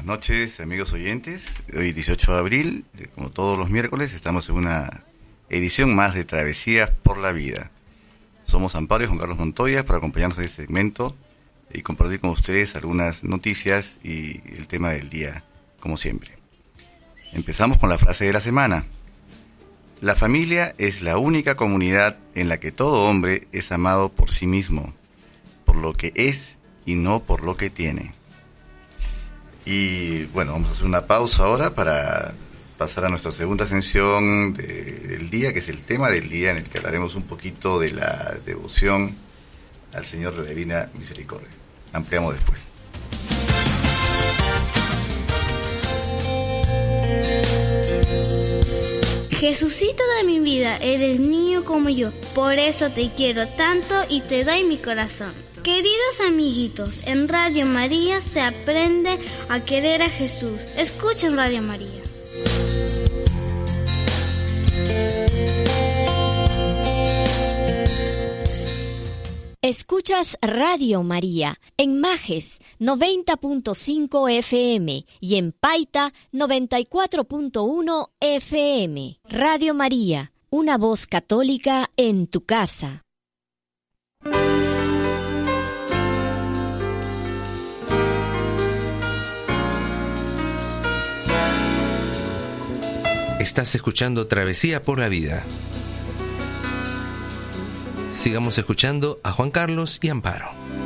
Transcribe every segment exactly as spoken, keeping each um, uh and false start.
noches, amigos oyentes. Hoy dieciocho de abril, como todos los miércoles, estamos en una edición más de Travesías por la Vida. Somos Amparo y Juan Carlos Montoya para acompañarnos en este segmento y compartir con ustedes algunas noticias y el tema del día, como siempre. Empezamos con la frase de la semana. La familia es la única comunidad en la que todo hombre es amado por sí mismo, por lo que es y no por lo que tiene. Y bueno, vamos a hacer una pausa ahora para pasar a nuestra segunda sección de, del día, que es el tema del día, en el que hablaremos un poquito de la devoción al Señor de la Divina Misericordia. Ampliamos después. Jesucito de mi vida, eres niño como yo, por eso te quiero tanto y te doy mi corazón. Queridos amiguitos, en Radio María se aprende a querer a Jesús. Escuchen Radio María. Escuchas Radio María en Majes noventa punto cinco F M y en Paita noventa y cuatro punto uno F M. Radio María, una voz católica en tu casa. Estás escuchando Travesía por la Vida. Sigamos escuchando a Juan Carlos y Amparo.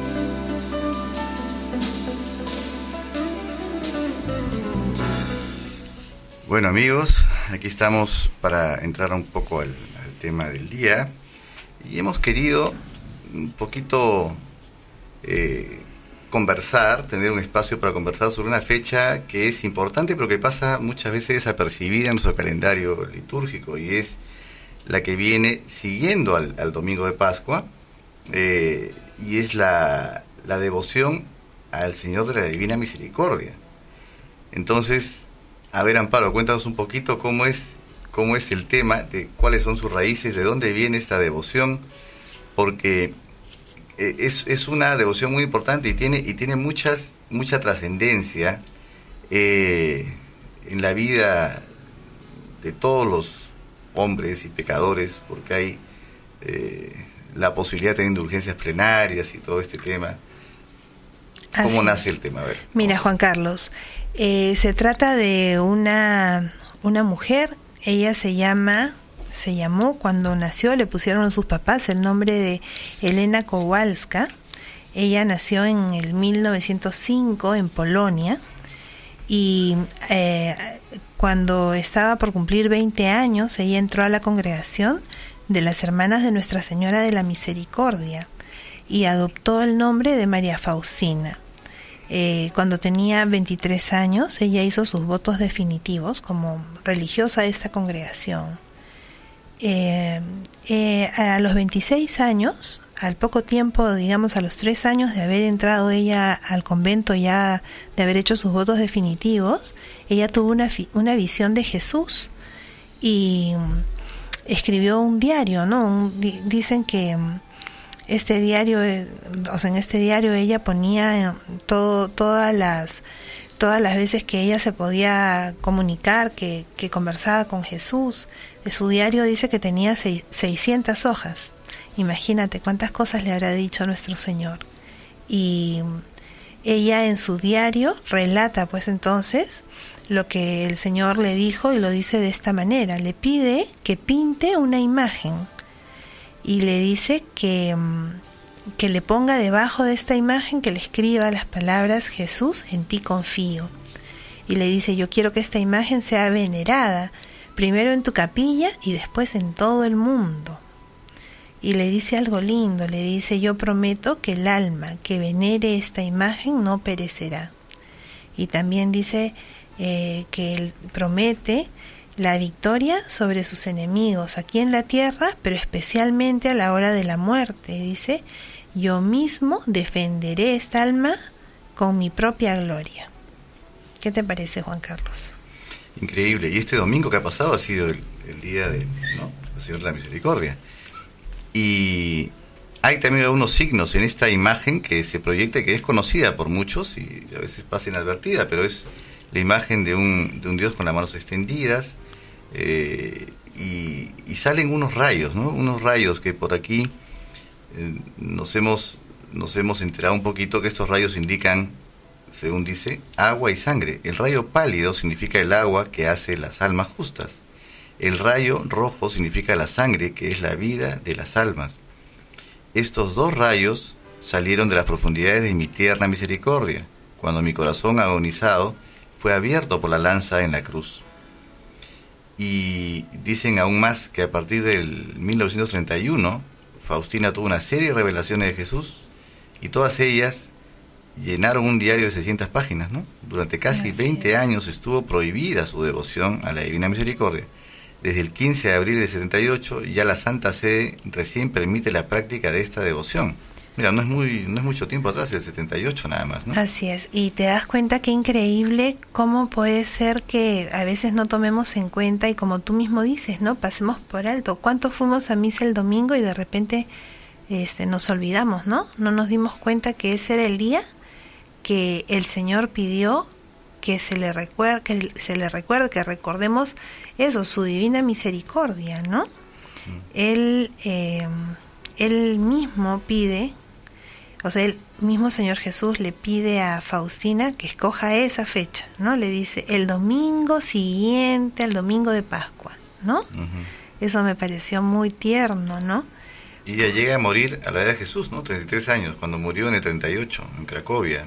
Bueno, amigos, aquí estamos para entrar un poco al, al tema del día y hemos querido un poquito eh, conversar, tener un espacio para conversar sobre una fecha que es importante pero que pasa muchas veces desapercibida en nuestro calendario litúrgico, y es la que viene siguiendo al, al domingo de Pascua, eh, y es la, la devoción al Señor de la Divina Misericordia. Entonces, a ver, Amparo, cuéntanos un poquito cómo es, cómo es el tema, de cuáles son sus raíces, de dónde viene esta devoción, porque eh, es, es una devoción muy importante y tiene, y tiene muchas, mucha trascendencia eh, en la vida de todos los hombres y pecadores, porque hay eh, la posibilidad de tener indulgencias plenarias y todo este tema. ¿Cómo Así nace es. el tema? A ver, Mira, Juan Carlos, eh, se trata de una, una mujer. Ella se llama, se llamó cuando nació, le pusieron sus papás el nombre de Elena Kowalska. Ella nació en el mil novecientos cinco en Polonia y eh, cuando estaba por cumplir veinte años, ella entró a la congregación de las Hermanas de Nuestra Señora de la Misericordia y adoptó el nombre de María Faustina. Eh, cuando tenía veintitrés años, ella hizo sus votos definitivos como religiosa de esta congregación. Eh, eh, a los veintiséis años, al poco tiempo, digamos a los tres años de haber entrado ella al convento, ya de haber hecho sus votos definitivos, ella tuvo una, una visión de Jesús y escribió un diario, ¿no? Un, dicen que este diario, o sea, en este diario ella ponía todo, todas las todas las veces que ella se podía comunicar, que, que conversaba con Jesús. De su diario dice que tenía seiscientas hojas. Imagínate cuántas cosas le habrá dicho nuestro Señor. Y ella en su diario relata pues entonces lo que el Señor le dijo, y lo dice de esta manera. Le pide que pinte una imagen y le dice que, que le ponga debajo de esta imagen, que le escriba las palabras: Jesús, en ti confío. Y le dice: yo quiero que esta imagen sea venerada, primero en tu capilla y después en todo el mundo. Y le dice algo lindo, le dice: yo prometo que el alma que venere esta imagen no perecerá. Y también dice eh, que él promete la victoria sobre sus enemigos aquí en la tierra, pero especialmente a la hora de la muerte. Dice: yo mismo defenderé esta alma con mi propia gloria. ¿Qué te parece, Juan Carlos? Increíble. Y este domingo que ha pasado ha sido el, el día del, ¿no?, el Señor de la Misericordia. Y hay también algunos signos en esta imagen que se proyecta, que es conocida por muchos y a veces pasa inadvertida, pero es la imagen de un, de un Dios con las manos extendidas, eh, y, y salen unos rayos, ¿no? Unos rayos que por aquí eh, nos hemos, nos hemos enterado un poquito que estos rayos indican, según dice, agua y sangre. El rayo pálido significa el agua que hace las almas justas. El rayo rojo significa la sangre, que es la vida de las almas. Estos dos rayos salieron de las profundidades de mi tierna misericordia, cuando mi corazón agonizado fue abierto por la lanza en la cruz. Y dicen aún más que a partir del mil novecientos treinta y uno, Faustina tuvo una serie de revelaciones de Jesús, y todas ellas llenaron un diario de seiscientas páginas, ¿no? Durante casi veinte años estuvo prohibida su devoción a la Divina Misericordia. Desde el quince de abril del setenta y ocho, ya la Santa Sede recién permite la práctica de esta devoción. Mira, no es muy no es mucho tiempo atrás, el setenta y ocho nada más, ¿no? Así es, y te das cuenta qué increíble cómo puede ser que a veces no tomemos en cuenta, y como tú mismo dices, ¿no? Pasemos por alto. ¿Cuántos fuimos a misa el domingo y de repente este, nos olvidamos, ¿no? No nos dimos cuenta que ese era el día que el Señor pidió que se le recuerde, que se le recuerde, que recordemos eso, su divina misericordia, ¿no? Mm. Él, eh, él mismo pide, o sea, el mismo Señor Jesús le pide a Faustina que escoja esa fecha, ¿no? Le dice el domingo siguiente al domingo de Pascua, ¿no? Uh-huh. Eso me pareció muy tierno, ¿no? Y ella llega a morir a la edad de Jesús, ¿no? treinta y tres años, cuando murió en el treinta y ocho, en Cracovia.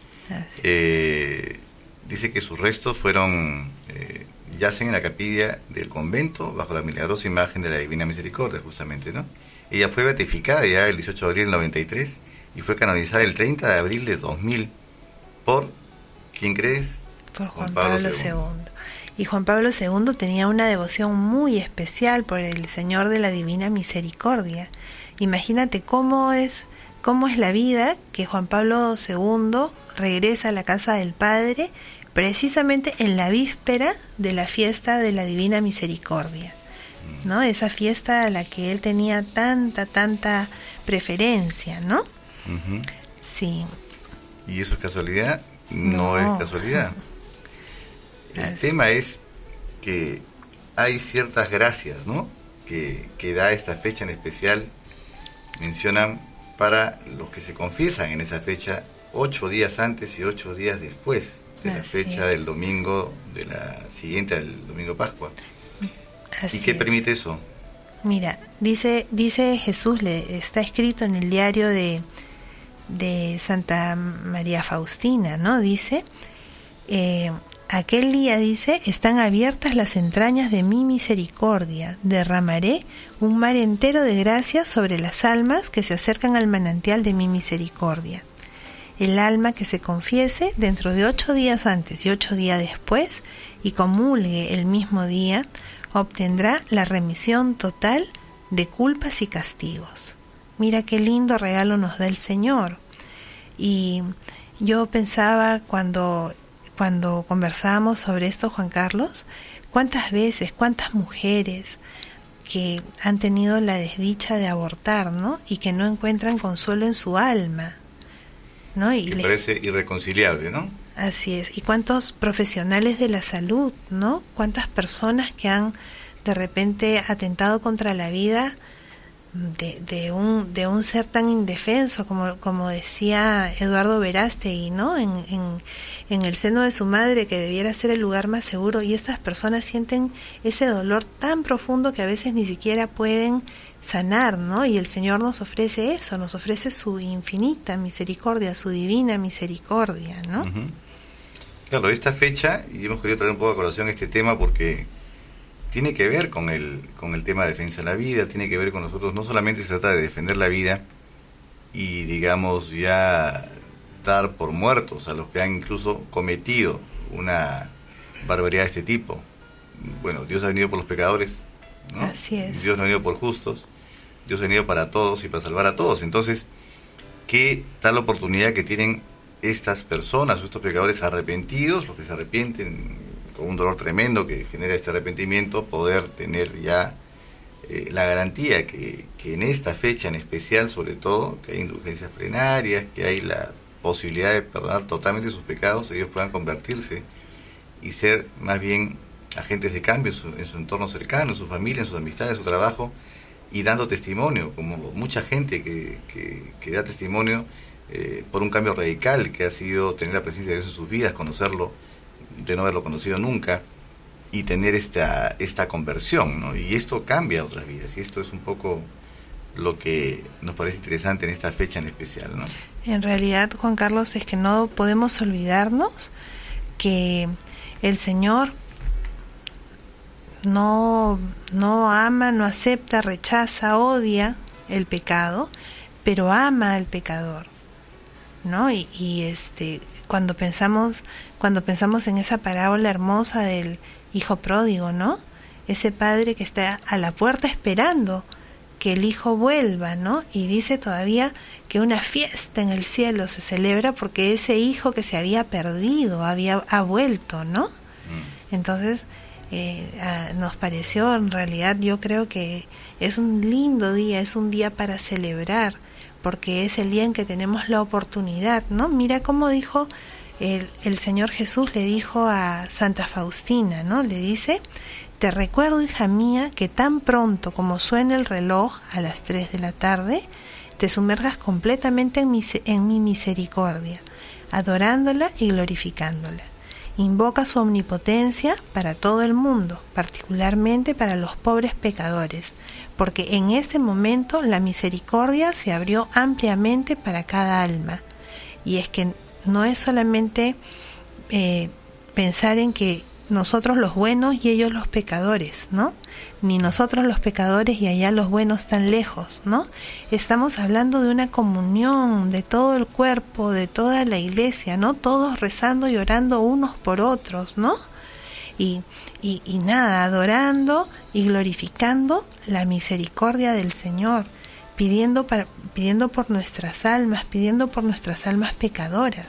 Eh, dice que sus restos fueron eh, yacen en la capilla del convento bajo la milagrosa imagen de la Divina Misericordia, justamente, ¿no? Ella fue beatificada ya el dieciocho de abril del noventa y tres y fue canonizada el treinta de abril de dos mil por, ¿quién crees? Por Juan, Juan Pablo, Pablo segundo. Y Juan Pablo segundo tenía una devoción muy especial por el Señor de la Divina Misericordia. Imagínate cómo es cómo es la vida que Juan Pablo segundo regresa a la casa del Padre precisamente en la víspera de la fiesta de la Divina Misericordia, ¿no? Esa fiesta a la que él tenía tanta, tanta preferencia, ¿no? Uh-huh. Sí. ¿Y eso es casualidad? No, no. es casualidad. El Así. tema es que hay ciertas gracias, ¿no? Que, que da esta fecha en especial. Mencionan para los que se confiesan en esa fecha ocho días antes y ocho días después de Así la fecha es. del domingo, de la siguiente al domingo Pascua. Así ¿Y qué es. permite eso? Mira, dice dice Jesús, le está escrito en el diario de, de Santa María Faustina, ¿no? Dice, eh, aquel día, dice, están abiertas las entrañas de mi misericordia, derramaré un mar entero de gracia sobre las almas que se acercan al manantial de mi misericordia. El alma que se confiese dentro de ocho días antes y ocho días después y comulgue el mismo día, obtendrá la remisión total de culpas y castigos. Mira qué lindo regalo nos da el Señor. Y yo pensaba cuando, cuando conversábamos sobre esto, Juan Carlos, cuántas veces, cuántas mujeres que han tenido la desdicha de abortar, ¿no? Y que no encuentran consuelo en su alma, ¿no? Y que le... parece irreconciliable, ¿no? Así es. Y cuántos profesionales de la salud, ¿no? Cuántas personas que han de repente atentado contra la vida de, de un de un ser tan indefenso como como decía Eduardo Verástegui, ¿no? En, en en el seno de su madre, que debiera ser el lugar más seguro, y estas personas sienten ese dolor tan profundo que a veces ni siquiera pueden sanar, ¿no? Y el Señor nos ofrece eso, nos ofrece su infinita misericordia, su divina misericordia, ¿no? Uh-huh. Claro, esta fecha, y hemos querido traer un poco a colación este tema porque tiene que ver con el con el tema de defensa de la vida, tiene que ver con nosotros, no solamente se trata de defender la vida y, digamos, ya dar por muertos a los que han incluso cometido una barbaridad de este tipo. Bueno, Dios ha venido por los pecadores, ¿no? Así es. Dios no ha venido por justos, Dios ha venido para todos y para salvar a todos. Entonces, ¿qué tal oportunidad que tienen estas personas o estos pecadores arrepentidos, los que se arrepienten con un dolor tremendo que genera este arrepentimiento, poder tener ya eh, la garantía que, que en esta fecha en especial, sobre todo, que hay indulgencias plenarias, que hay la posibilidad de perdonar totalmente sus pecados, ellos puedan convertirse y ser más bien agentes de cambio en su, en su entorno cercano, en su familia, en sus amistades, en su trabajo, y dando testimonio, como mucha gente que, que, que da testimonio eh, por un cambio radical que ha sido tener la presencia de Dios en sus vidas, conocerlo, de no haberlo conocido nunca, y tener esta, esta conversión, ¿no? Y esto cambia otras vidas, y esto es un poco lo que nos parece interesante en esta fecha en especial, ¿no? En realidad, Juan Carlos, es que no podemos olvidarnos que el Señor no, no ama, no acepta, rechaza, odia el pecado, pero ama al pecador, ¿no? Y, y este, cuando pensamos, cuando pensamos en esa parábola hermosa del hijo pródigo, ¿no? Ese padre que está a la puerta esperando que el hijo vuelva, ¿no? Y dice todavía que una fiesta en el cielo se celebra porque ese hijo que se había perdido había ha vuelto, ¿no? Mm. Entonces eh, a, nos pareció, en realidad yo creo que es un lindo día, es un día para celebrar, porque es el día en que tenemos la oportunidad, ¿no? Mira cómo dijo el, el Señor Jesús, le dijo a Santa Faustina, ¿no? Le dice: te recuerdo, hija mía, que tan pronto como suene el reloj a las tres de la tarde, te sumerjas completamente en mi, en mi misericordia, adorándola y glorificándola. Invoca su omnipotencia para todo el mundo, particularmente para los pobres pecadores, porque en ese momento la misericordia se abrió ampliamente para cada alma. Y es que no es solamente eh, pensar en que nosotros los buenos y ellos los pecadores, ¿no? Ni nosotros los pecadores y allá los buenos tan lejos, ¿no? Estamos hablando de una comunión de todo el cuerpo, de toda la iglesia, ¿no? Todos rezando y orando unos por otros, ¿no? Y, y, y nada, adorando y glorificando la misericordia del Señor, pidiendo, para, pidiendo por nuestras almas, pidiendo por nuestras almas pecadoras.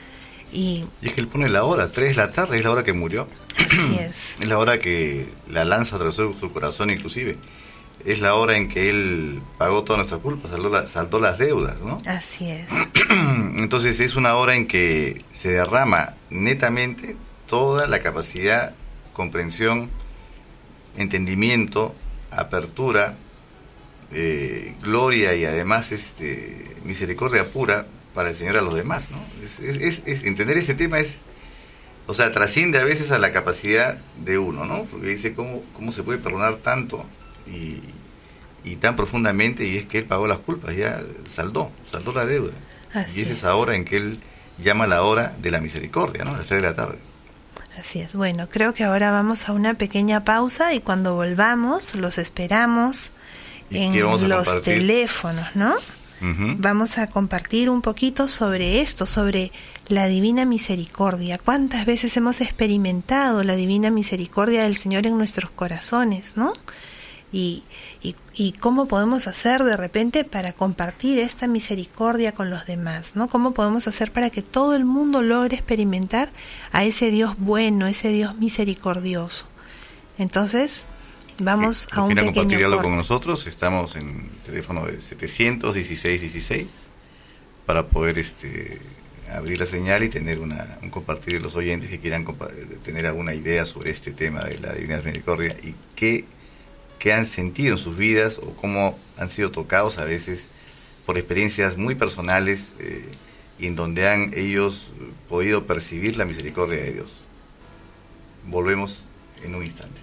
Y, y es que él pone la hora, tres de la tarde, es la hora que murió. Así es. Es la hora que la lanza atravesó su corazón inclusive. Es la hora en que él pagó toda nuestra culpa, saldó, la, saldó las deudas, ¿no? Así es. Entonces es una hora en que se derrama netamente toda la capacidad, comprensión, entendimiento, apertura, eh, gloria y además este misericordia pura para el Señor a los demás, ¿no? Es, es, es, es, entender ese tema es, o sea, trasciende a veces a la capacidad de uno, ¿no? Porque dice cómo, cómo se puede perdonar tanto y, y tan profundamente, y es que Él pagó las culpas, ya saldó, saldó la deuda. Así y es, es esa hora en que Él llama la hora de la misericordia, ¿no? A las tres de la tarde. Así es. Bueno, creo que ahora vamos a una pequeña pausa y cuando volvamos los esperamos en los teléfonos, ¿no? Uh-huh. Vamos a compartir un poquito sobre esto, sobre la divina misericordia. ¿Cuántas veces hemos experimentado la divina misericordia del Señor en nuestros corazones, ¿no? Y, y, y cómo podemos hacer de repente para compartir esta misericordia con los demás, ¿no? ¿Cómo podemos hacer para que todo el mundo logre experimentar a ese Dios bueno, ese Dios misericordioso? Entonces, vamos a un pequeño corte. Compartirlo con nosotros, estamos en teléfono de setecientos dieciséis dieciséis para poder este abrir la señal y tener una un compartir de los oyentes que quieran tener alguna idea sobre este tema de la divina misericordia y qué, qué han sentido en sus vidas o cómo han sido tocados a veces por experiencias muy personales eh, y en donde han ellos podido percibir la misericordia de Dios. Volvemos en un instante.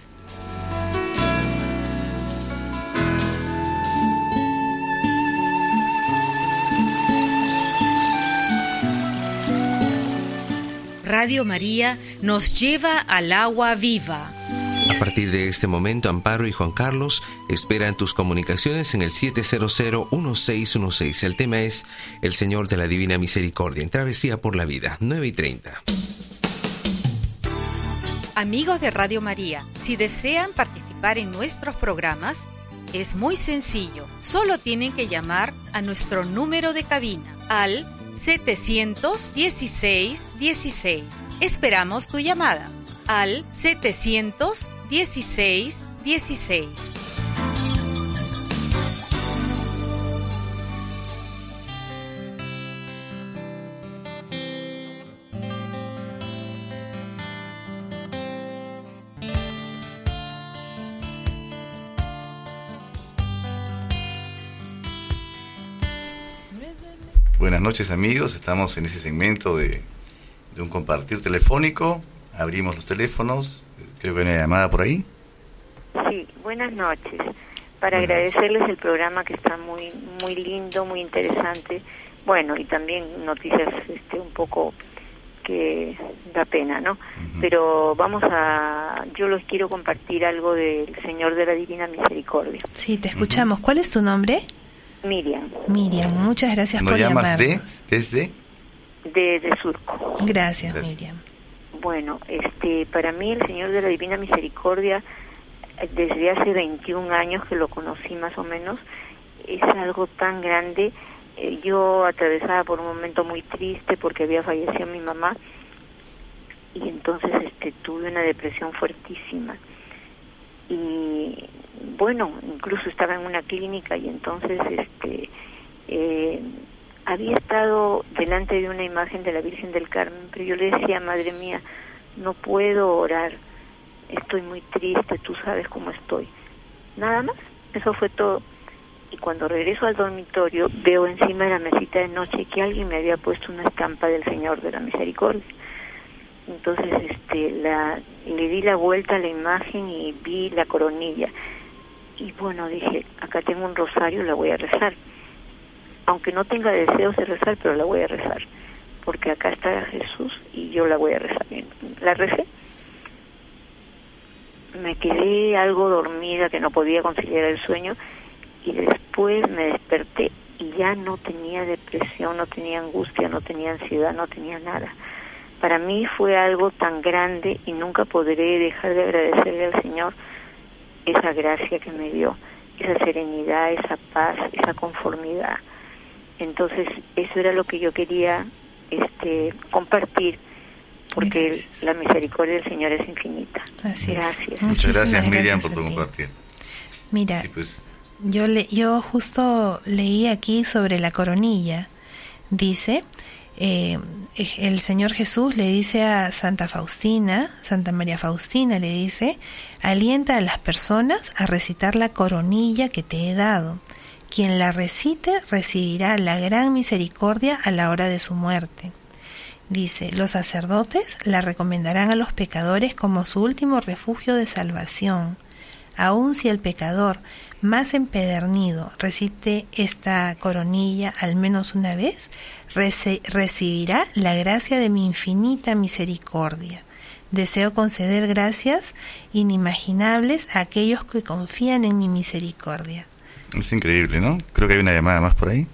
Radio María nos lleva al agua viva. A partir de este momento, Amparo y Juan Carlos esperan tus comunicaciones en el siete cero cero uno seis uno seis. El tema es El Señor de la Divina Misericordia, en Travesía por la Vida, nueve y treinta. Amigos de Radio María, si desean participar en nuestros programas, es muy sencillo. Solo tienen que llamar a nuestro número de cabina al setecientos dieciséis dieciséis. Esperamos tu llamada al setecientos dieciséis dieciséis. Buenas noches, amigos. Estamos en ese segmento de, de un compartir telefónico. Abrimos los teléfonos. Creo que hay una llamada por ahí. Sí, buenas noches. Para Buenas agradecerles el programa, que está muy muy lindo, muy interesante. Bueno, y también noticias este un poco que da pena, ¿no? Uh-huh. Pero vamos a... Yo les quiero compartir algo del Señor de la Divina Misericordia. Sí, te escuchamos. Uh-huh. ¿Cuál es tu nombre? Miriam. Miriam, muchas gracias por llamas llamarnos. De, ¿Desde? De, de Surco. Gracias, Gracias, Miriam. Bueno, este, para mí el Señor de la Divina Misericordia, desde hace veintiún años que lo conocí más o menos, es algo tan grande. Eh, yo atravesaba por un momento muy triste porque había fallecido mi mamá, y entonces este tuve una depresión fuertísima. Y bueno, incluso estaba en una clínica, y entonces este eh, había estado delante de una imagen de la Virgen del Carmen, pero yo le decía, madre mía, no puedo orar, estoy muy triste, tú sabes cómo estoy. Nada más, eso fue todo. Y cuando regreso al dormitorio, veo encima de la mesita de noche que alguien me había puesto una estampa del Señor de la Misericordia. Entonces este la le di la vuelta a la imagen y vi la coronilla. Y bueno, dije, acá tengo un rosario, la voy a rezar. Aunque no tenga deseos de rezar, pero la voy a rezar. Porque acá está Jesús y yo la voy a rezar. La recé. Me quedé algo dormida, que no podía conciliar el sueño, y después me desperté y ya no tenía depresión, no tenía angustia, no tenía ansiedad, no tenía nada. Para mí fue algo tan grande, y nunca podré dejar de agradecerle al Señor esa gracia que me dio, esa serenidad, esa paz, esa conformidad. Entonces eso era lo que yo quería este compartir, porque el, la misericordia del Señor es infinita. Así gracias. Es. Muchas gracias, gracias, Miriam, por tu ti. compartir. Mira, sí, pues. yo le, yo justo leí aquí sobre la coronilla. Dice, eh, el Señor Jesús le dice a Santa Faustina, Santa María Faustina le dice, alienta a las personas a recitar la coronilla que te he dado. Quien la recite recibirá la gran misericordia a la hora de su muerte. Dice, los sacerdotes la recomendarán a los pecadores como su último refugio de salvación. Aun si el pecador más empedernido recite esta coronilla al menos una vez, rece- recibirá la gracia de mi infinita misericordia. Deseo conceder gracias inimaginables a aquellos que confían en mi misericordia. Es increíble, ¿no? Creo que hay una llamada más por ahí.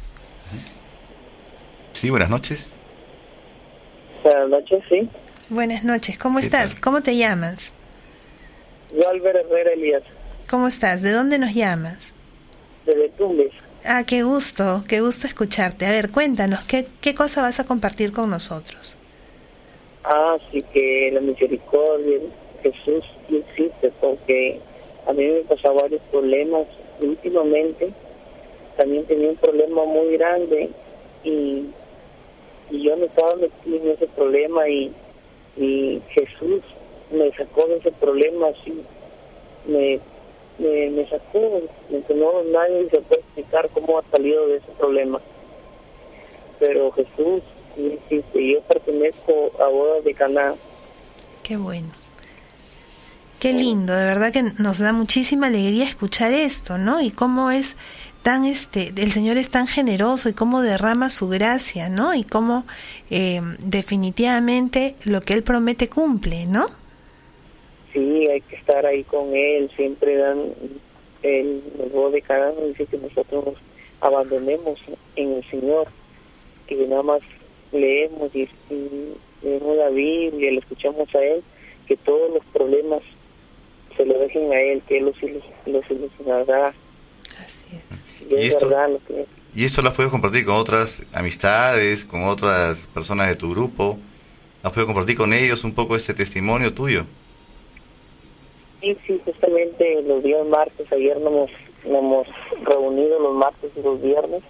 Sí, buenas noches. Buenas noches, sí. Buenas noches, ¿cómo estás? Tal? ¿Cómo te llamas? Yo, Álvaro Herrera Elías, ¿Cómo estás? ¿De dónde nos llamas? desde Tumbes. Ah, qué gusto, qué gusto escucharte. A ver, cuéntanos, ¿qué, qué cosa vas a compartir con nosotros? Ah, sí, que la misericordia de Jesús sí existe, porque a mí me pasaban varios problemas últimamente. También tenía un problema muy grande, y, y yo me estaba metido en ese problema, y, y Jesús me sacó de ese problema, así, me, me, me sacó, me, no, nadie se puede explicar cómo ha salido de ese problema. Pero Jesús sí existe. Yo pertenezco a Bodas de Caná. Qué bueno. Qué lindo, de verdad que nos da muchísima alegría escuchar esto, ¿no? Y cómo es tan, este, el Señor es tan generoso, y cómo derrama su gracia, ¿no? Y cómo eh, definitivamente lo que Él promete cumple, ¿no? Sí, hay que estar ahí con Él. Siempre dan el, el Bodas de Caná, nos dice que nosotros nos abandonemos en el Señor, que nada más leemos y, y leemos la Biblia, le escuchamos a Él, que todos los problemas se lo dejen a Él, que Él los, los solucionará. Así es. Y ¿Y es esto? verdad lo que... ¿Y esto las puedes compartir con otras amistades, con otras personas de tu grupo? ¿Has podido compartir con ellos un poco este testimonio tuyo? Sí, sí, justamente los días martes, ayer nos hemos, nos hemos reunido los martes y los viernes,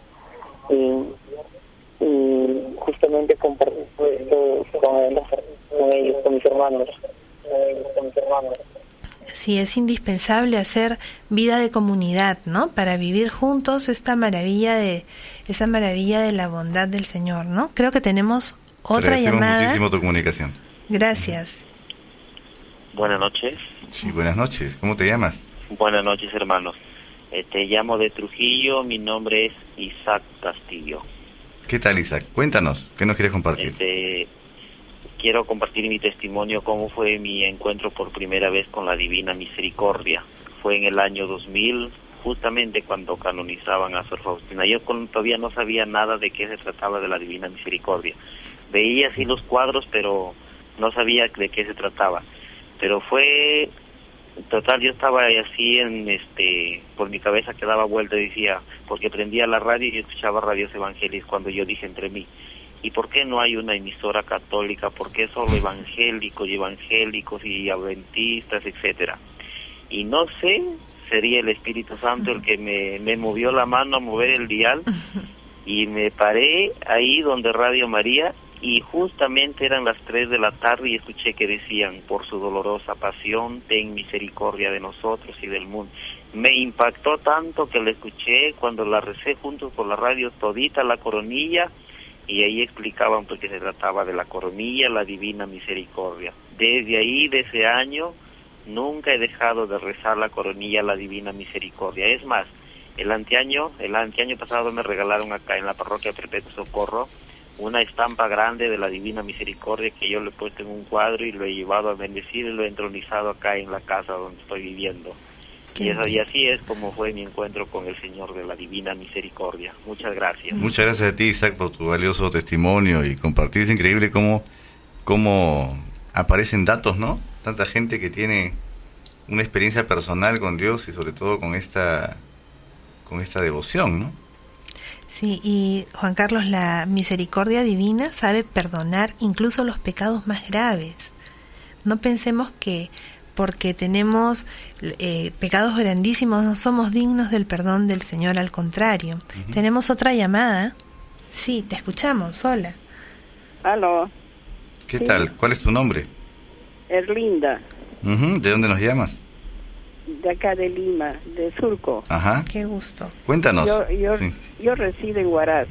y, y justamente compartí esto con, con ellos, con mis hermanos. Con mis hermanos. Sí, es indispensable hacer vida de comunidad, ¿no? Para vivir juntos esta maravilla de esa maravilla de la bondad del Señor, ¿no? Creo que tenemos otra llamada. Muchísimo tu comunicación. Gracias. Buenas noches. Sí, buenas noches. ¿Cómo te llamas? Buenas noches, hermanos. Eh, te llamo de Trujillo. Mi nombre es Isaac Castillo. ¿Qué tal, Isaac? Cuéntanos, ¿qué nos quieres compartir? Este, quiero compartir mi testimonio, cómo fue mi encuentro por primera vez con la Divina Misericordia. Fue en el año dos mil, justamente cuando canonizaban a Sor Faustina. Yo con, todavía no sabía nada de qué se trataba de la Divina Misericordia. Veía así los cuadros, pero no sabía de qué se trataba. Pero fue, total, yo estaba así en, este, por mi cabeza que daba vuelta y decía, porque prendía la radio y escuchaba radios evangélicas, cuando yo dije entre mí, ¿y por qué no hay una emisora católica? ¿Por qué solo evangélicos y evangélicos y adventistas, etcétera? Y no sé, sería el Espíritu Santo el que me, me movió la mano a mover el dial, y me paré ahí donde Radio María, y justamente eran las tres de la tarde y escuché que decían, por su dolorosa pasión, ten misericordia de nosotros y del mundo. Me impactó tanto que la escuché cuando la recé juntos por la radio todita la coronilla, y ahí explicaban porque se trataba de la coronilla, la Divina Misericordia. Desde ahí, de ese año, nunca he dejado de rezar la coronilla, la Divina Misericordia. Es más, el anteaño, el anteaño pasado me regalaron acá en la parroquia Perpetuo Socorro una estampa grande de la Divina Misericordia que yo le he puesto en un cuadro y lo he llevado a bendecir y lo he entronizado acá en la casa donde estoy viviendo. Y, eso, y así es como fue mi encuentro con el Señor de la Divina Misericordia. Muchas gracias. Muchas gracias a ti, Isaac, por tu valioso testimonio y compartir. Es increíble cómo, cómo aparecen datos, ¿no? Tanta gente que tiene una experiencia personal con Dios y sobre todo con esta, con esta devoción, ¿no? Sí, y Juan Carlos, la misericordia divina sabe perdonar incluso los pecados más graves. No pensemos que porque tenemos eh, pecados grandísimos no somos dignos del perdón del Señor, al contrario. Uh-huh. Tenemos otra llamada. Sí, te escuchamos, hola. Aló. ¿Qué ¿Sí? tal? ¿Cuál es tu nombre? Erlinda. Uh-huh. ¿De dónde nos llamas? De acá de Lima, de Surco. Ajá. Qué gusto. Cuéntanos. Yo, yo, sí. yo resido en Huaraz.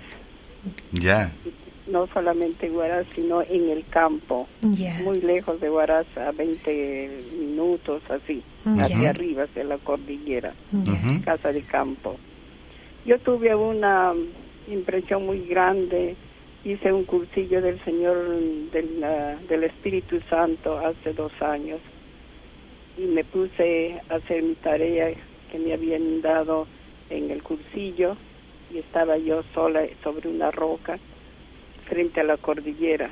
Ya. No solamente en Huaraz, sino en el campo. Ya. Muy lejos de Huaraz, a veinte minutos, así. Ya. Hacia arriba, hacia la cordillera. Ya. Uh-huh. Casa de campo. Yo tuve una impresión muy grande. Hice un cursillo del Señor, del, uh, del Espíritu Santo hace dos años. Y me puse a hacer mi tarea que me habían dado en el cursillo, y estaba yo sola sobre una roca frente a la cordillera.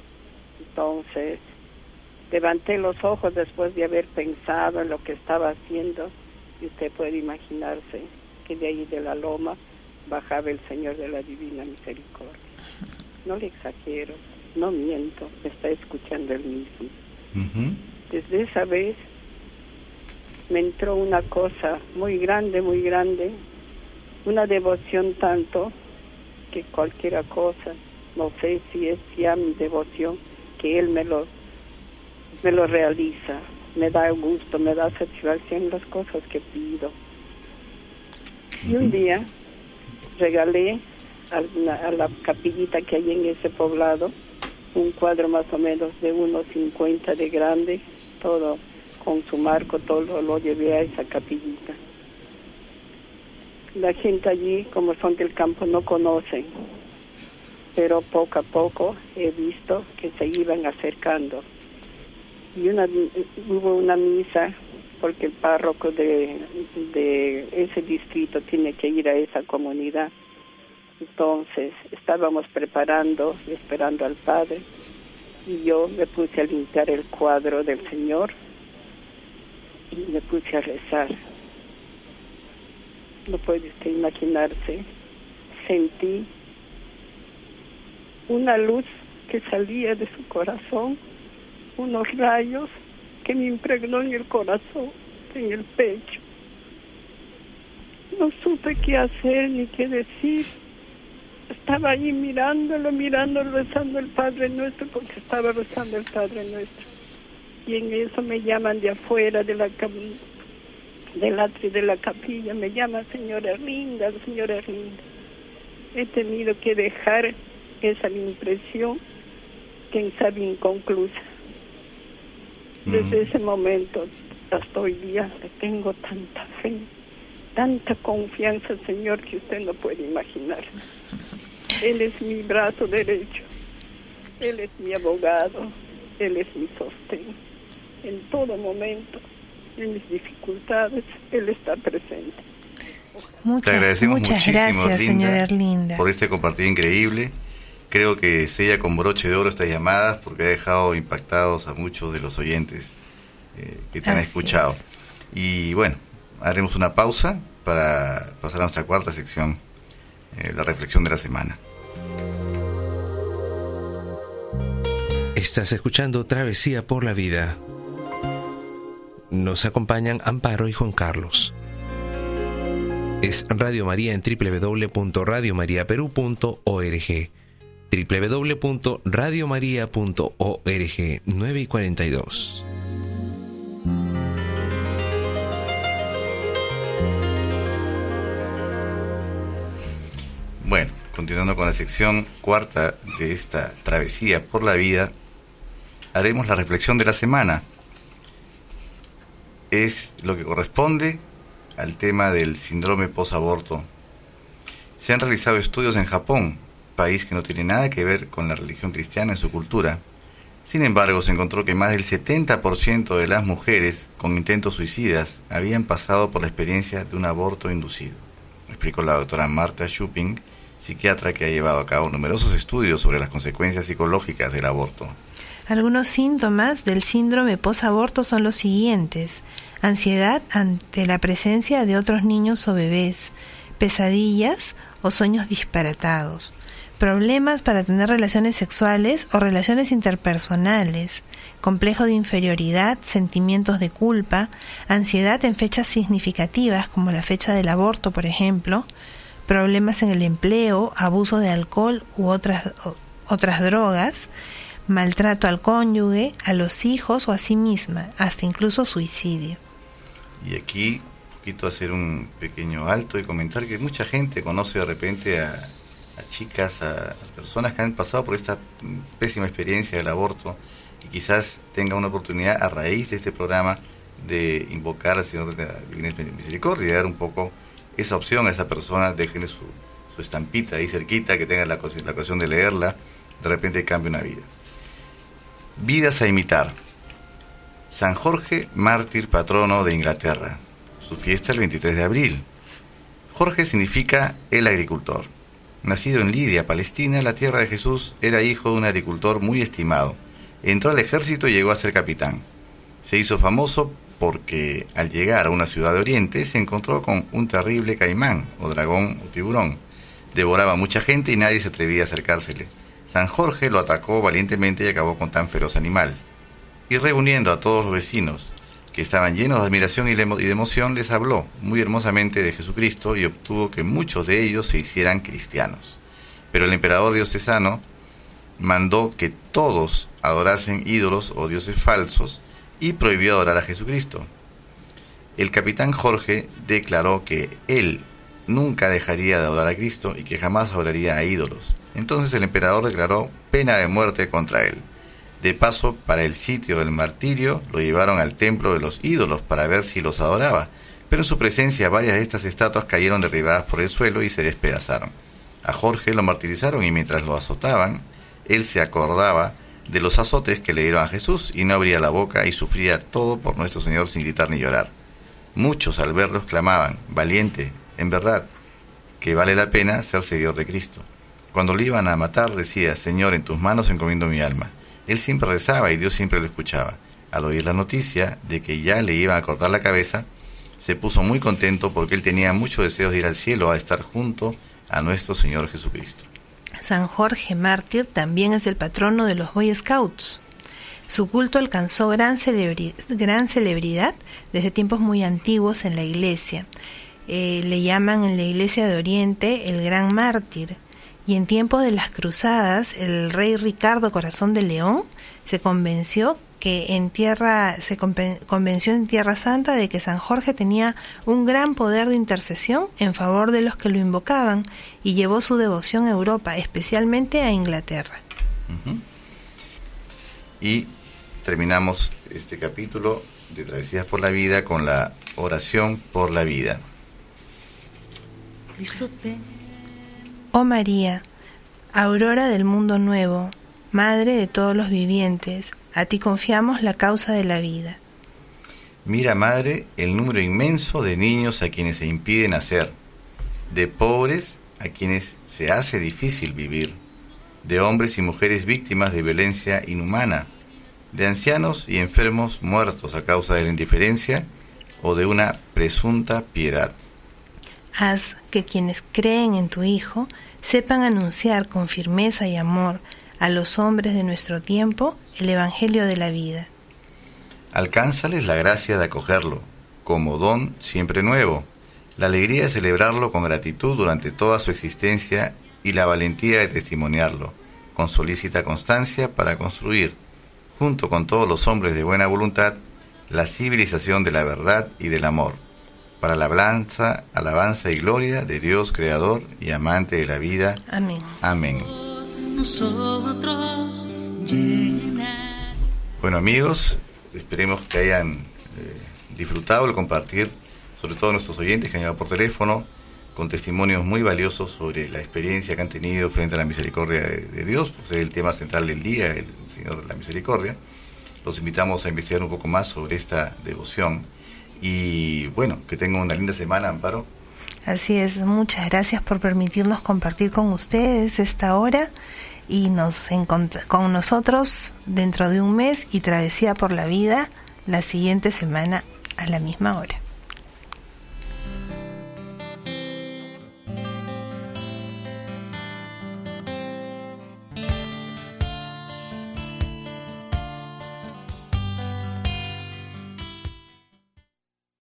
Entonces levanté los ojos después de haber pensado en lo que estaba haciendo, y usted puede imaginarse que de ahí de la loma bajaba el Señor de la Divina Misericordia. No le exagero, no miento, me está escuchando él mismo. Uh-huh. Desde esa vez me entró una cosa muy grande, muy grande, una devoción tanto que cualquiera cosa, no sé si es ya mi devoción, que Él me lo, me lo realiza, me da gusto, me da satisfacción en las cosas que pido. Y un día regalé a, una, a la capillita que hay en ese poblado un cuadro más o menos de uno cincuenta de grande, todo con su marco, todo lo, lo llevé a esa capillita. La gente allí, como son del campo, no conocen, pero poco a poco he visto que se iban acercando. Y una, hubo una misa, porque el párroco de, de ese distrito tiene que ir a esa comunidad. Entonces estábamos preparando y esperando al Padre, y yo me puse a limpiar el cuadro del Señor y me puse a rezar. No puede usted imaginarse, sentí una luz que salía de su corazón, unos rayos que me impregnó en el corazón, en el pecho. No supe qué hacer ni qué decir. Estaba ahí mirándolo, mirándolo, rezando el Padre Nuestro, porque estaba rezando el Padre Nuestro. Y en eso me llaman de afuera de la cam- del atrio de la capilla, me llama señora Erlinda, señora Erlinda. He tenido que dejar esa impresión, quién sabe, inconclusa. Desde ese momento hasta hoy día le tengo tanta fe, tanta confianza, Señor, que usted no puede imaginar. Él es mi brazo derecho, Él es mi abogado, Él es mi sostén. En todo momento, en mis dificultades, Él está presente. Muchas, Te agradecemos muchas muchísimo, gracias, Erlinda, señora Erlinda, por este compartir increíble. Creo que sella con broche de oro estas llamadas porque ha dejado impactados a muchos de los oyentes eh, que te han Así escuchado. es. Y bueno, haremos una pausa para pasar a nuestra cuarta sección, eh, la reflexión de la semana. Estás escuchando Travesía por la Vida. Nos acompañan Amparo y Juan Carlos. Es Radio María en doble u doble u doble u punto radio maría perú punto org. doble u doble u doble u punto radio maría punto org. nueve y cuarenta y dos. Bueno, continuando con la sección cuarta de esta travesía por la vida, haremos la reflexión de la semana. Es lo que corresponde al tema del síndrome posaborto. Se han realizado estudios en Japón, país que no tiene nada que ver con la religión cristiana en su cultura. Sin embargo, se encontró que más del setenta por ciento de las mujeres con intentos suicidas habían pasado por la experiencia de un aborto inducido. Explicó la doctora Marta Schupping, psiquiatra que ha llevado a cabo numerosos estudios sobre las consecuencias psicológicas del aborto. Algunos síntomas del síndrome posaborto son los siguientes: ansiedad ante la presencia de otros niños o bebés, pesadillas o sueños disparatados, problemas para tener relaciones sexuales o relaciones interpersonales, complejo de inferioridad, sentimientos de culpa, ansiedad en fechas significativas como la fecha del aborto, por ejemplo, problemas en el empleo, abuso de alcohol u otras, o, otras drogas, maltrato al cónyuge, a los hijos o a sí misma, hasta incluso suicidio. Y aquí, un poquito hacer un pequeño alto y comentar que mucha gente conoce de repente a, a chicas, a, a personas que han pasado por esta pésima experiencia del aborto y quizás tenga una oportunidad a raíz de este programa de invocar al Señor de la Divina Misericordia y dar un poco esa opción a esa persona, déjenle su, su estampita ahí cerquita, que tenga la, la ocasión de leerla, de repente cambia una vida. Vidas a imitar. San Jorge, mártir patrono de Inglaterra. Su fiesta el veintitrés de abril. Jorge significa el agricultor. Nacido en Lidia, Palestina, la tierra de Jesús, era hijo de un agricultor muy estimado. Entró al ejército y llegó a ser capitán. Se hizo famoso porque al llegar a una ciudad de Oriente se encontró con un terrible caimán, o dragón o tiburón. Devoraba a mucha gente y nadie se atrevía a acercársele. San Jorge lo atacó valientemente y acabó con tan feroz animal. Y reuniendo a todos los vecinos, que estaban llenos de admiración y de emoción, les habló muy hermosamente de Jesucristo y obtuvo que muchos de ellos se hicieran cristianos. Pero el emperador diocesano mandó que todos adorasen ídolos o dioses falsos y prohibió adorar a Jesucristo. El capitán Jorge declaró que él nunca dejaría de adorar a Cristo y que jamás adoraría a ídolos. Entonces el emperador declaró pena de muerte contra él. De paso, para el sitio del martirio, lo llevaron al templo de los ídolos para ver si los adoraba, pero en su presencia varias de estas estatuas cayeron derribadas por el suelo y se despedazaron. A Jorge lo martirizaron y mientras lo azotaban, él se acordaba de los azotes que le dieron a Jesús y no abría la boca y sufría todo por nuestro Señor sin gritar ni llorar. Muchos al verlo exclamaban, valiente, en verdad, que vale la pena ser seguidor de Cristo. Cuando le iban a matar decía, Señor, en tus manos encomiendo mi alma. Él siempre rezaba y Dios siempre lo escuchaba. Al oír la noticia de que ya le iban a cortar la cabeza, se puso muy contento porque él tenía muchos deseos de ir al cielo a estar junto a nuestro Señor Jesucristo. San Jorge mártir también es el patrono de los Boy Scouts. Su culto alcanzó gran, celebri- gran celebridad desde tiempos muy antiguos en la iglesia. Eh, le llaman en la iglesia de Oriente el gran mártir. Y en tiempos de las cruzadas, el rey Ricardo Corazón de León se convenció que en tierra se convenció en Tierra Santa de que San Jorge tenía un gran poder de intercesión en favor de los que lo invocaban y llevó su devoción a Europa, especialmente a Inglaterra. Uh-huh. Y terminamos este capítulo de Travesías por la Vida con la oración por la vida. Oh María, aurora del mundo nuevo, Madre de todos los vivientes, a ti confiamos la causa de la vida. Mira, Madre, el número inmenso de niños a quienes se impide nacer, de pobres a quienes se hace difícil vivir, de hombres y mujeres víctimas de violencia inhumana, de ancianos y enfermos muertos a causa de la indiferencia o de una presunta piedad. Haz que quienes creen en tu Hijo sepan anunciar con firmeza y amor a los hombres de nuestro tiempo el Evangelio de la vida. Alcánzales la gracia de acogerlo, como don siempre nuevo, la alegría de celebrarlo con gratitud durante toda su existencia y la valentía de testimoniarlo, con solícita constancia para construir, junto con todos los hombres de buena voluntad, la civilización de la verdad y del amor, para la alabanza, alabanza y gloria de Dios Creador y amante de la vida. Amén. Amén. Bueno, amigos, esperemos que hayan eh, disfrutado el compartir, sobre todo nuestros oyentes que han llamado por teléfono, con testimonios muy valiosos sobre la experiencia que han tenido frente a la misericordia de, de Dios, pues es el tema central del día, el Señor de la Misericordia. Los invitamos a investigar un poco más sobre esta devoción y bueno, que tengan una linda semana, Amparo. Así es, muchas gracias por permitirnos compartir con ustedes esta hora y nos encont- con nosotros dentro de un mes y Travesía por la Vida la siguiente semana a la misma hora.